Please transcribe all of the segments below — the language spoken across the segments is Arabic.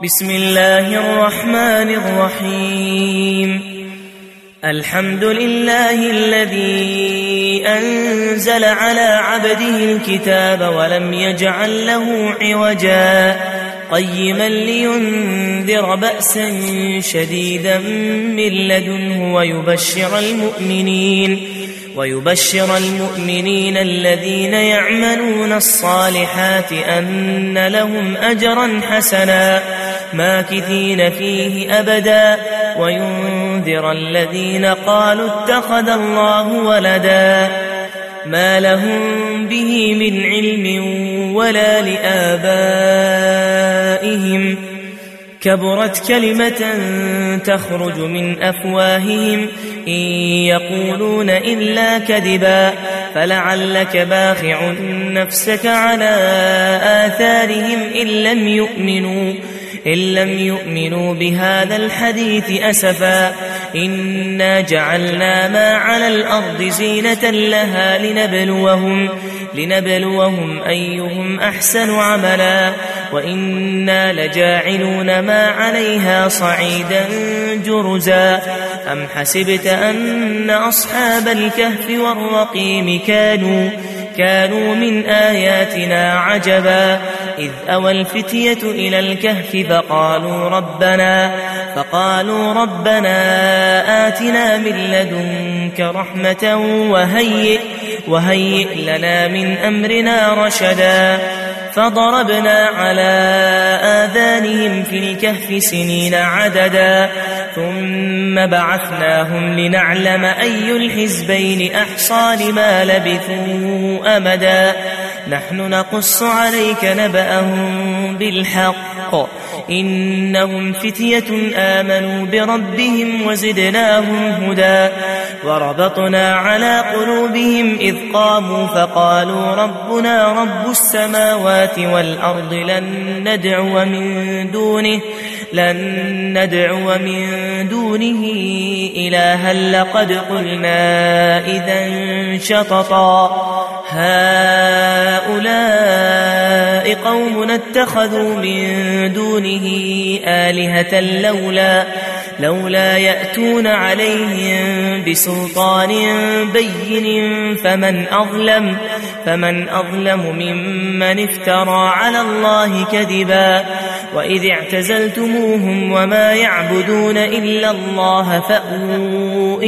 بسم الله الرحمن الرحيم. الحمد لله الذي أنزل على عبده الكتاب ولم يجعل له عوجا قيما لينذر بأسا شديدا من لدنه ويبشر المؤمنين الذين يعملون الصالحات أن لهم أجرا حسنا ماكثين فيه أبدا وينذر الذين قالوا اتخذ الله ولدا ما لهم به من علم ولا لآبائهم كبرت كلمة تخرج من أفواههم إن يقولون إلا كذبا فلعلك باخع نفسك على آثارهم إن لم يؤمنوا بهذا الحديث أسفا إنا جعلنا ما على الأرض زينة لها لنبلوهم أيهم أحسن عملا وإنا لجاعلون ما عليها صعيدا جرزا أم حسبت أن أصحاب الكهف والرقيم كانوا من آياتنا عجبا إذ أوى الفتية إلى الكهف فقالوا ربنا آتنا من لدنك رحمة وهيئ لنا من أمرنا رشدا فضربنا على آذانهم في الكهف سنين عددا ثم بعثناهم لنعلم أي الحزبين أحصى لما لبثوا أمدا نحن نقص عليك نبأهم بالحق إنهم فتية آمنوا بربهم وزدناهم هدى وربطنا على قلوبهم إذ قاموا فقالوا ربنا رب السماوات والأرض لن ندعو من دونه إلها لقد قلنا إذا شططا هؤلاء قوم اتخذوا من دونه آلهة لولا يأتون عليهم بسلطان بين فمن أظلم ممن افترى على الله كذبا وإذ اعتزلتموهم وما يعبدون إلا الله فأووا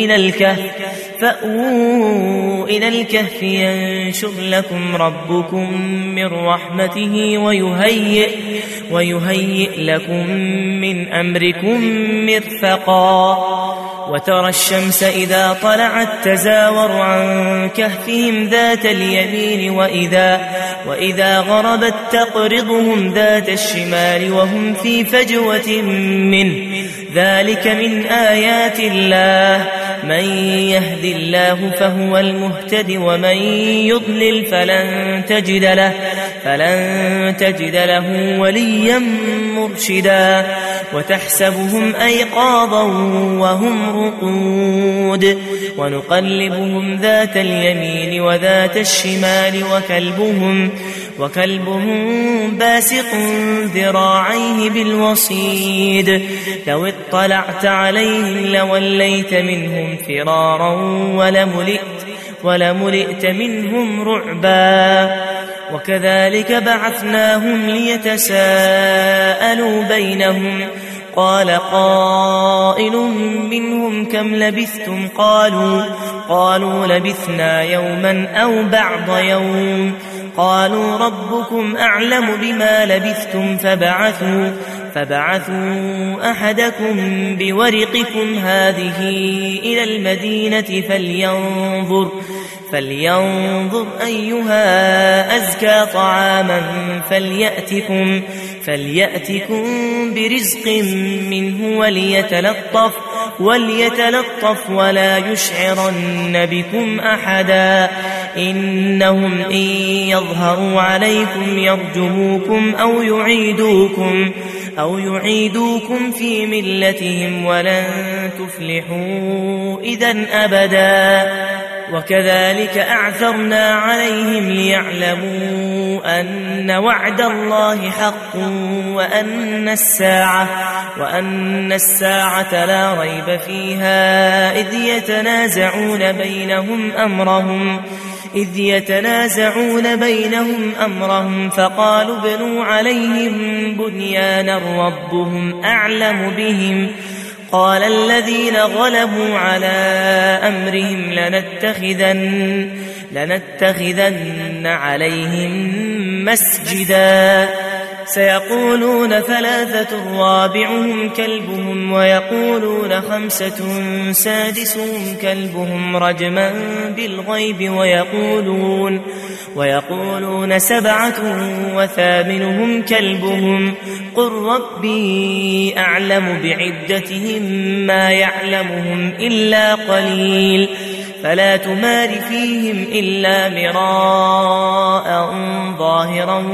إلى الكهف ينشر لكم ربكم من رحمته ويهيئ لكم من أمركم مرفقا وترى الشمس إذا طلعت تزاور عن كهفهم ذات اليمين وإذا غربت تقرضهم ذات الشمال وهم في فجوة منه ذلك من آيات الله من يهد الله فهو المهتد ومن يضلل فلن تجد له وليا مرشدا وتحسبهم أيقاظا وهم رقود ونقلبهم ذات اليمين وذات الشمال وكلبهم باسط ذراعيه بالوصيد لو اطلعت عليهم لوليت منهم فرارا ولملئت منهم رعبا وكذلك بعثناهم ليتساءلوا بينهم قال قائل منهم كم لبثتم قالوا لبثنا يوما أو بعض يوم قالوا ربكم أعلم بما لبثتم فبعثوا أحدكم بورقكم هذه إلى المدينة فلينظر أيها أزكى طعاما فليأتكم برزق منه وليتلطف ولا يشعرن بكم أحدا إنهم إن يظهروا عليكم يرجموكم أو يعيدوكم في ملتهم ولن تفلحوا إذن أبدا. وكذلك أعثرنا عليهم ليعلموا أن وعد الله حق وأن الساعة لا ريب فيها إذ يتنازعون بينهم أمرهم فقالوا ابنوا عليهم بنيانا ربهم أعلم بهم قال الذين غلبوا على أمرهم لنتخذن عليهم مسجدا سيقولون 3 رابعهم كلبهم ويقولون 5 سادسهم كلبهم رجما بالغيب ويقولون 7 وثامنهم كلبهم قل ربي أعلم بعدتهم ما يعلمهم إلا قليل فلا تمار فيهم إلا مراء ظاهرا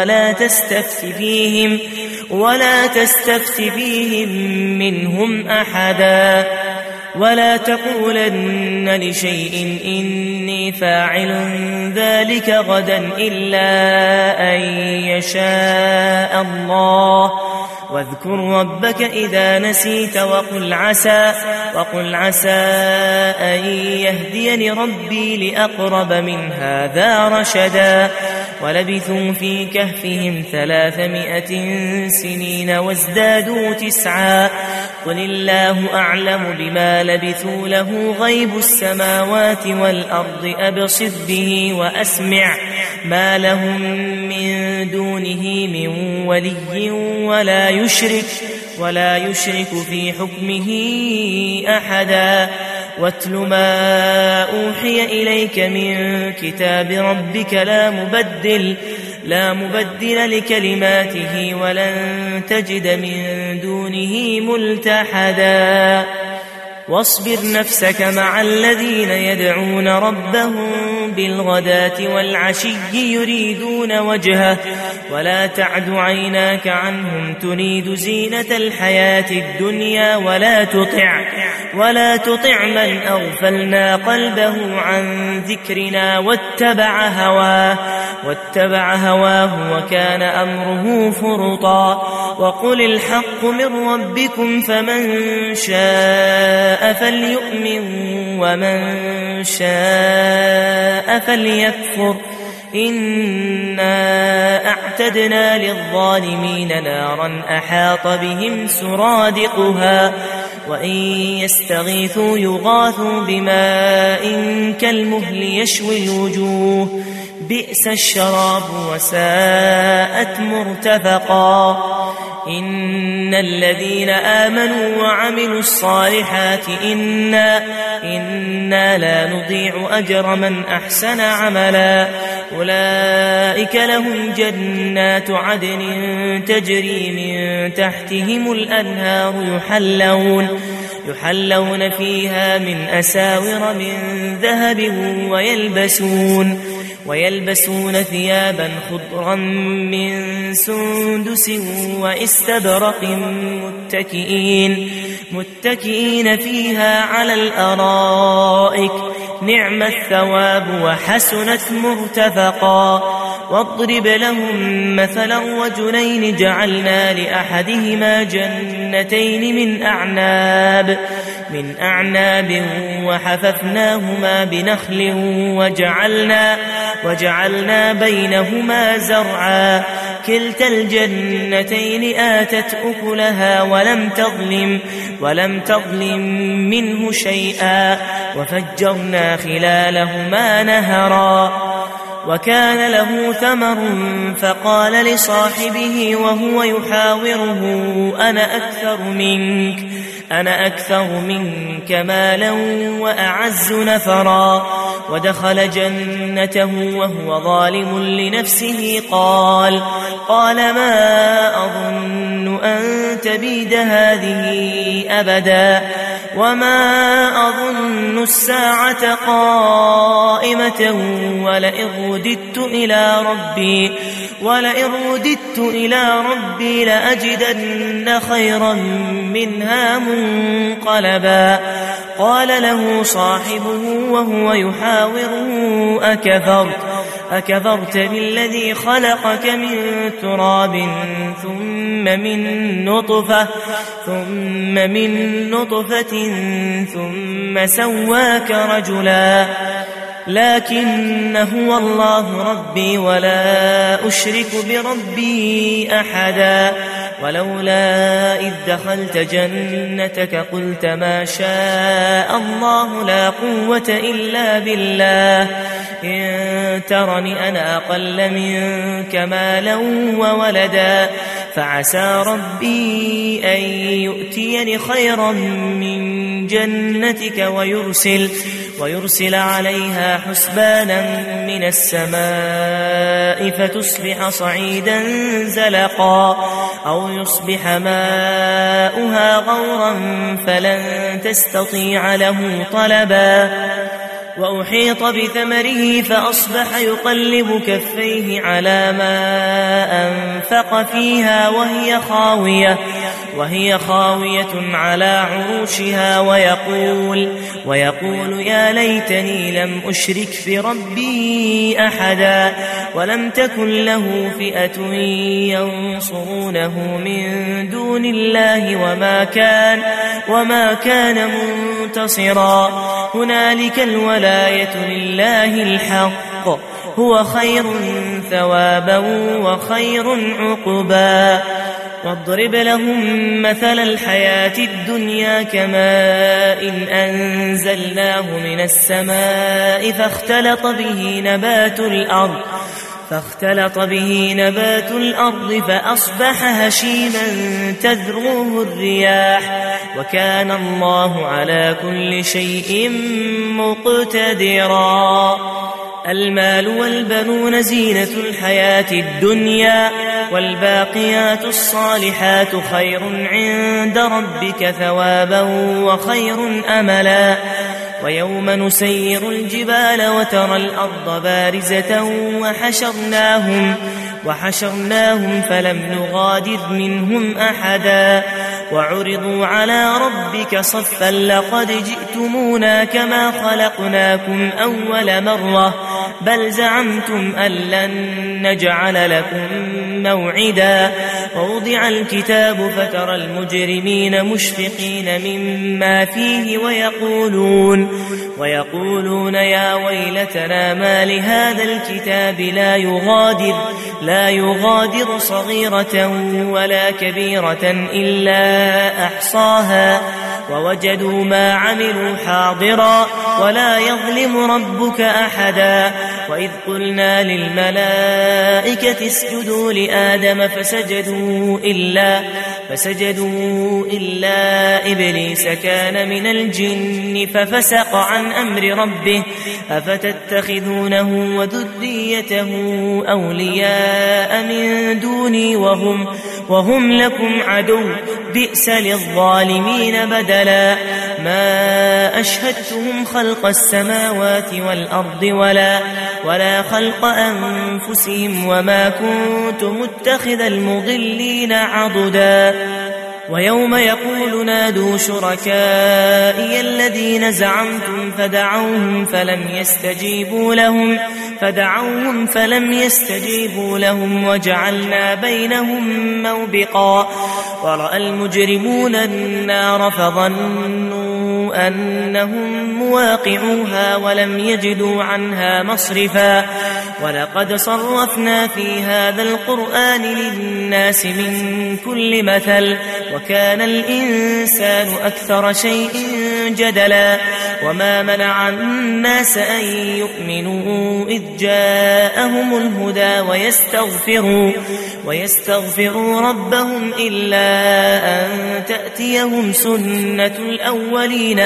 ولا تستفت فيهم منهم أحدا ولا تقولن لشيء إني فاعل ذلك غدا إلا أن يشاء الله واذكر ربك إذا نسيت وقل عسى أن يهديني ربي لأقرب من هذا رشدا ولبثوا في كهفهم 300 سنين وازدادوا 9 قل الله أعلم بما لبثوا له غيب السماوات والأرض أبصر به وأسمع ما لهم من دونه من ولي ولا يشرك في حكمه أحدا واتل ما أوحي إليك من كتاب ربك لا مبدل لكلماته ولن تجد من دونه ملتحدا واصبر نفسك مع الذين يدعون ربهم بالغداة والعشي يريدون وجهه ولا تعد عيناك عنهم تريد زينة الحياة الدنيا ولا تطع من أغفلنا قلبه عن ذكرنا واتبع هواه وكان أمره فرطا وقل الحق من ربكم فمن شاء فليؤمن ومن شاء فليكفر إنا أعتدنا للظالمين نارا أحاط بهم سرادقها وإن يستغيثوا يغاثوا بماء كالمهل يشوي الوجوه بئس الشراب وساءت مرتفقا إن الذين آمنوا وعملوا الصالحات إنا لا نضيع أجر من أحسن عملا أولئك لهم جنات عدن تجري من تحتهم الأنهار يحلون فيها من أساور من ذهب ويلبسون ثيابا خضرا من سندس واستبرق متكئين فيها على الأرائك نعم الثواب وحسنت مرتفقا واضرب لهم مثلا رجلين جعلنا لأحدهما جنتين من أعناب وحففناهما بنخل وجعلنا بينهما زرعا كلتا الجنتين آتت أكلها ولم تظلم منه شيئا وفجرنا خلالهما نهرا وكان له ثمر فقال لصاحبه وهو يحاوره أنا أكثر منك مالا وأعز نفرا ودخل جنته وهو ظالم لنفسه قال ما أظن أن تبيد هذه أبدا وما أظن الساعة قائمة ولئن رددت ولئن رددت إلى ربي لأجدن خيرا منها منقلبا قال له صاحبه وهو يحاوره أكفرت بالذي خلقك من تراب ثم من نطفة ثم سواك رجلا لكن هو الله ربي ولا أشرك بربي أحدا ولولا إذ دخلت جنتك قلت ما شاء الله لا قوة إلا بالله إن ترني أنا أقل منك مالا وولدا فعسى ربي أن يؤتيني خيرا من جنتك ويرسل عليها حسبانا من السماء فتصبح صعيدا زلقا أو يصبح ماؤها غورا فلن تستطيع له طلبا وأحيط بثمره فأصبح يقلب كفيه على ما أنفق فيها وهي خاوية على عروشها ويقول يا ليتني لم أشرك بربي أحدا ولم تكن له فئة ينصرونه من دون الله وما كان منتصرا هنالك الولاية لله الحق هو خير ثوابا وخير عقبا واضرب لهم مثل الحياة الدنيا كماء أنزلناه من السماء فاختلط به نبات الأرض فأصبح هشيما تذروه الرياح وكان الله على كل شيء مقتدرا المال والبنون زينة الحياة الدنيا والباقيات الصالحات خير عند ربك ثوابا وخير أملا ويوم نسير الجبال وترى الأرض بارزة وحشرناهم فلم نغادر منهم أحدا وعرضوا على ربك صفا لقد جئتمونا كما خلقناكم أول مرة بل زعمتم أن لن نجعل لكم موعدا ووضع الكتاب فترى المجرمين مشفقين مما فيه ويقولون يا ويلتنا ما لهذا الكتاب لا يغادر صغيرة ولا كبيرة إلا أحصاها ووجدوا ما عملوا حاضرا ولا يظلم ربك أحدا وإذ قلنا للملائكة اسجدوا لآدم فسجدوا إلا إبليس كان من الجن ففسق عن أمر ربه أفتتخذونه وذريته أولياء من دوني وهم لكم عدو بئس للظالمين بدلا ما أشهدتهم خلق السماوات والأرض ولا خلق أنفسهم وما كنت متخذ المضلين عضدا ويوم يقول نادوا شركائي الذين زعمتم فدعوهم فلم يستجيبوا لهم وجعلنا بينهم موبقا ورأى المجرمون النار فظنوا أنهم مواقعوها ولم يجدوا عنها مصرفا ولقد صرفنا في هذا القرآن للناس من كل مثل وكان الإنسان أكثر شيء جدلا وما منع الناس أن يؤمنوا إذ جاءهم الهدى ويستغفروا ربهم إلا أن تأتيهم سنة الأولين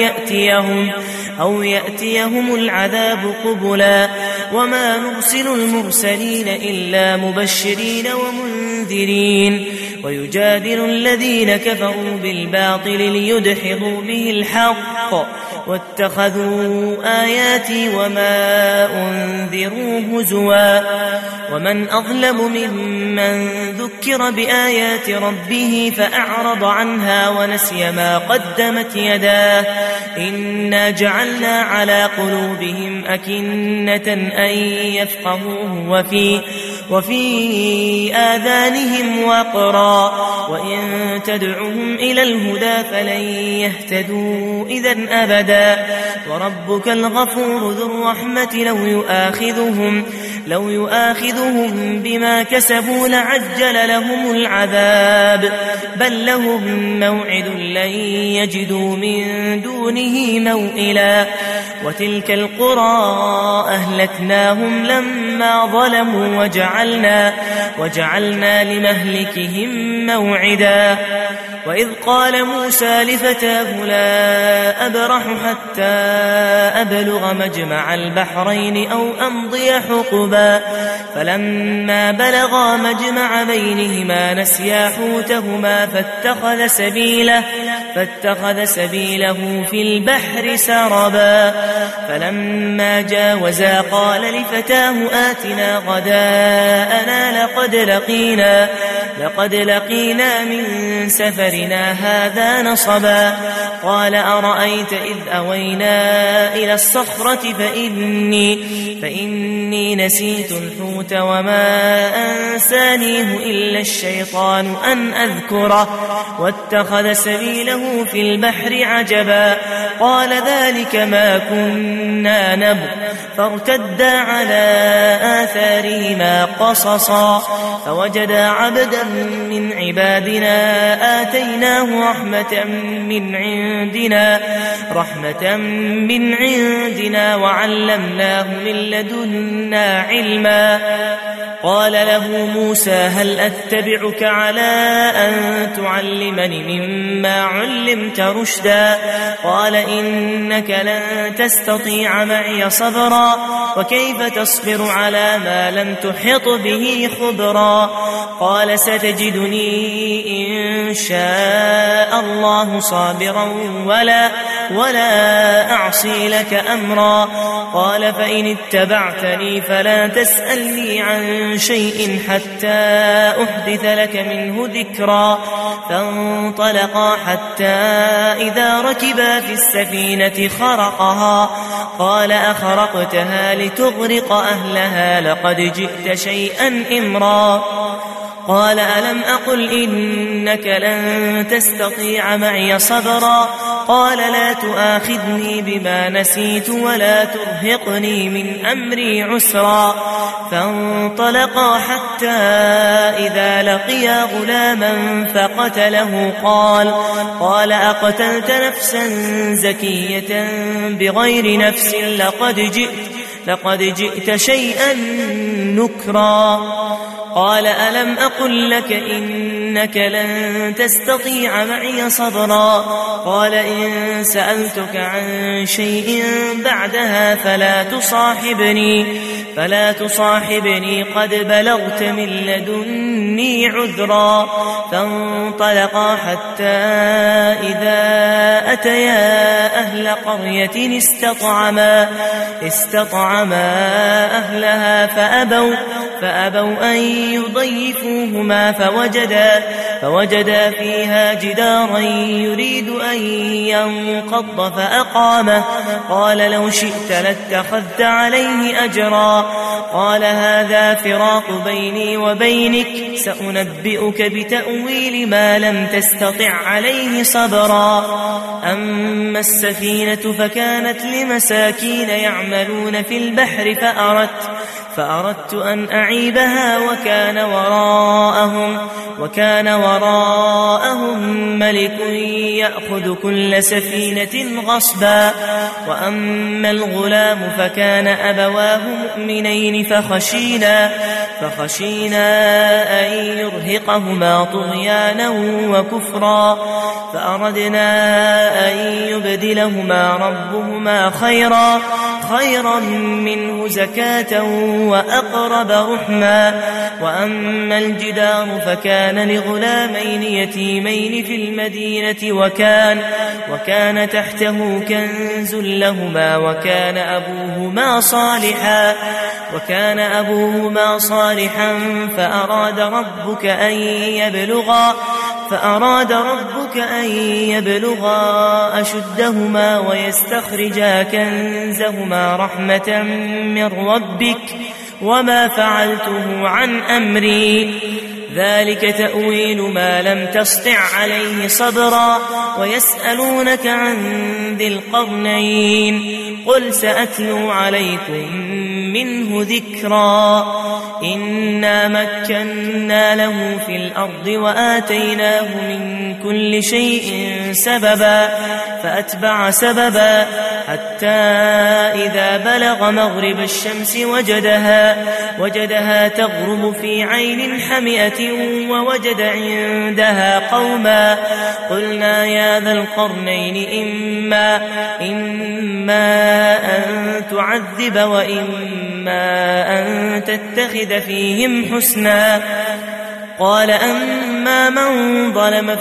أو يأتيهم العذاب قبلا وما نرسل المرسلين إلا مبشرين ومنذرين ويجادل الذين كفروا بالباطل ليدحضوا به الحق واتخذوا آياتي وما أنذروا هزوا ومن أظلم ممن ذكر بآيات ربه فأعرض عنها ونسي ما قدمت يداه إنا جعلنا على قلوبهم أكنة أن يفقهوه وفي آذانهم وقرا وإن تدعهم إلى الهدى فلن يهتدوا إذن أبدا وربك الغفور ذو الرحمة لو يؤاخذهم بما كسبوا لعجل لهم العذاب بل لهم موعد لن يجدوا من دونه موئلا وتلك القرى أهلكناهم لما ظلموا وجعلنا لمهلكهم موعدا وإذ قال موسى لفتاه لا أبرح حتى أبلغ مجمع البحرين أو أمضي حقبا فلما بلغا مجمع بينهما نسيا حوتهما فاتخذ سبيله في البحر سربا فلما جاوزا قال لفتاه آتنا غداءنا لقد لقينا من سفرنا هذا نصبا قال أرأيت إذ أوينا إلى الصخرة فإني نسيت الحوت وما أنسانيه إلا الشيطان أن أذكره واتخذ سبيله في البحر عجبا قال ذلك ما كنا نبغ فارتدا على آثارهما قصصا فوجدا عبدا من عبادنا آتيناه رحمة من عندنا وعلمناه من لدنا علما قال له موسى هل أتبعك على أن تعلمني مما علمت رشدا قال إنك لن تستطيع معي صبرا وكيف تصبر على ما لم تحط به خبرا قال ستجدني إن شاء الله صابرا ولا أعصي لك أمرا قال فإن اتبعتني فلا تسألني عن شيء حتى أحدث لك منه ذكرا فانطلقا حتى إذا ركبا في السفينة خرقها قال أخرقتها لتغرق أهلها لقد جئت شيئا إمرا قال ألم أقل إنك لن تستطيع معي صبرا قال لا تؤاخذني بما نسيت ولا ترهقني من أمري عسرا فانطلقا حتى إذا لقيا غلاما فقتله قال أقتلت نفسا زكية بغير نفس لقد جئت شيئا نكرا قال ألم أقل لك إنك لن تستطيع معي صبرا قال إن سألتك عن شيء بعدها فلا تصاحبني قد بلغت من لدني عذرا فانطلقا حتى إذا أتيا أهل قرية استطعما أهلها فأبوا أن يضيفوهما فوجدا فيها جدارا يريد أن ينقض فأقامه قال لو شئت لاتخذت عليه أجرا قال هذا فراق بيني وبينك سأنبئك بتأويل ما لم تستطع عليه صبرا أما السفينة فكانت لمساكين يعملون في البحر فأردت أن أعيبها وكان وراءهم ملك يأخذ كل سفينة غصبا وأما الغلام فكان أبواه مؤمنين فخشينا أن يرهقهما طغيانا وكفرا فأردنا أن يبدلهما ربهما خيرا منه زكاة وأقرب رحما وأما الجدار فكان لغلامين يتيمين في المدينة وكان تحته كنز لهما وكان أبوهما صالحا فأراد ربك أن يبلغا أشدهما ويستخرجا كنزهما رحمة من ربك وما فعلته عن أمري ذلك تأويل ما لم تسطع عليه صبرا ويسألونك عن ذي القرنين قل سأتلو عليكم منه ذكرا إنا مكنا له في الأرض وآتيناه من كل شيء سببا فأتبع سببا حتى إذا بلغ مغرب الشمس وجدها تغرب في عين حمئة ووجد عندها قوما قلنا يا ذا القرنين إما أن تعذب وإما أن تتخذ فيهم حسنا قال أما من ظلم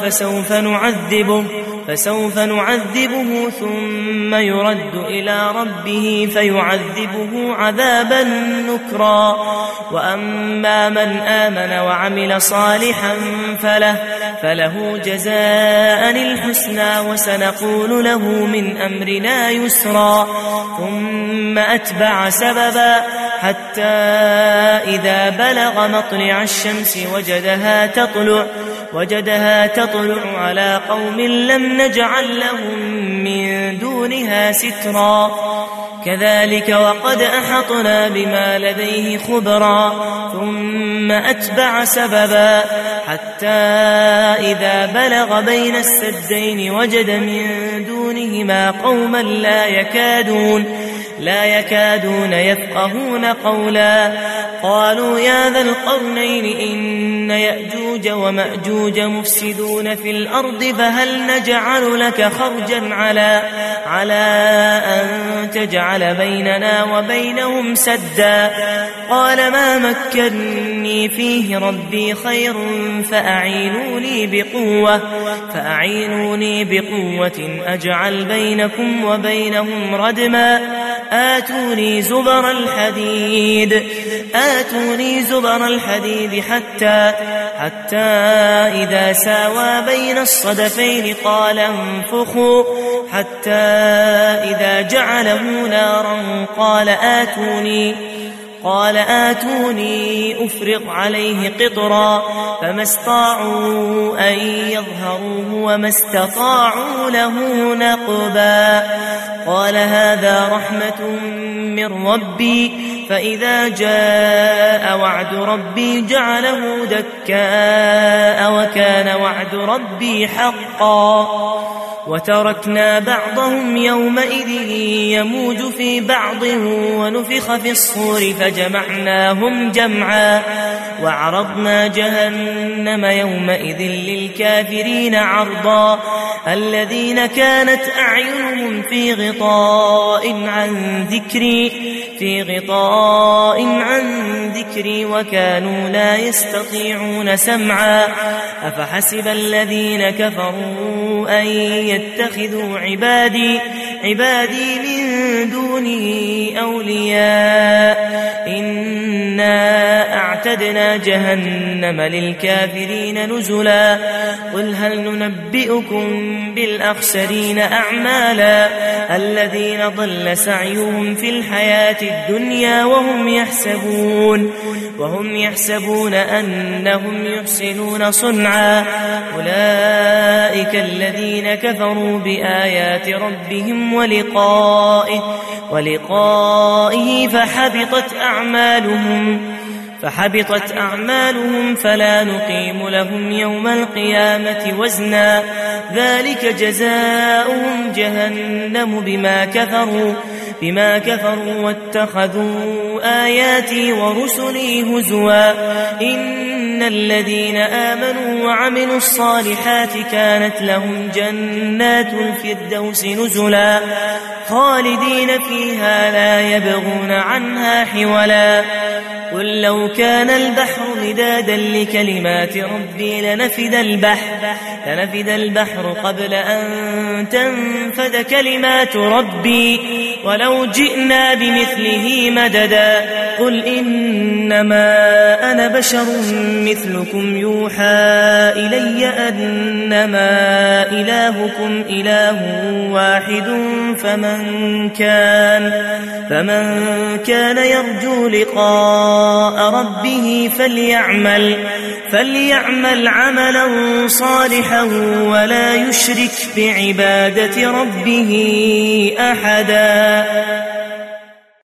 فسوف نعذبه ثم يرد إلى ربه فيعذبه عذابا نكرا وأما من آمن وعمل صالحا فله جزاء الحسنى وسنقول له من أمرنا يسرا ثم أتبع سببا حتى إذا بلغ مطلع الشمس وجدها تطلع على قوم لم نجعل لهم من دونها سترا كذلك وقد أحطنا بما لديه خبرا ثم أتبع سببا حتى إذا بلغ بين السدين وجد من دونهما قوما لا يكادون يفقهون قولا قالوا يا ذا القرنين إن يأجوج ومأجوج مفسدون في الأرض فهل نجعل لك خرجا على أن تجعل بيننا وبينهم سدا قال ما مكني فيه ربي خير فأعينوني بقوة أجعل بينكم وبينهم ردما آتوني زبر الحديد حتى إذا ساوى بين الصدفين قال انفخوا حتى إذا جعله نارا قال آتوني أفرغ عليه قطرا فما استطاعوا أن يظهروه وما استطاعوا له نقبا قال هذا رحمة من ربي فإذا جاء وعد ربي جعله دكاء وكان وعد ربي حقا وتركنا بعضهم يومئذ يموج في بعض ونفخ في الصور فجمعناهم جمعا وعرضنا جهنم يومئذ للكافرين عرضا الذين كانت أعينهم في غطاء عن ذكري وكانوا لا يستطيعون سمعا أفحسب الذين كفروا أن يتخذوا عبادي من دونه أولياء إنا أعتدنا جهنم للكافرين نزلا قل هل ننبئكم بالأخسرين أعمالا الذين ضل سعيهم في الحياة الدنيا وهم يحسبون أنهم يحسنون صنعا أولئك الذين كفروا بآيات ربهم ولقائه فحبطت أعمالهم فلا نقيم لهم يوم القيامة وزنا ذلك جزاؤهم جهنم بما كفروا واتخذوا آياتي ورسلي هزوا إن الذين آمنوا وعملوا الصالحات كانت لهم جنات الفردوس نزلا خالدين فيها لا يبغون عنها حولا قل لو كان البحر مدادا لكلمات ربي لنفد البحر قبل أن تنفد كلمات ربي ولو جئنا بمثله مددا قل إنما أنا بشر مثلكم يوحى إلي أنما إلهكم إله واحد فمن كان يرجو لقاء ربه فليعمل عملا صالحا ولا يشرك بعبادة ربه أحدا.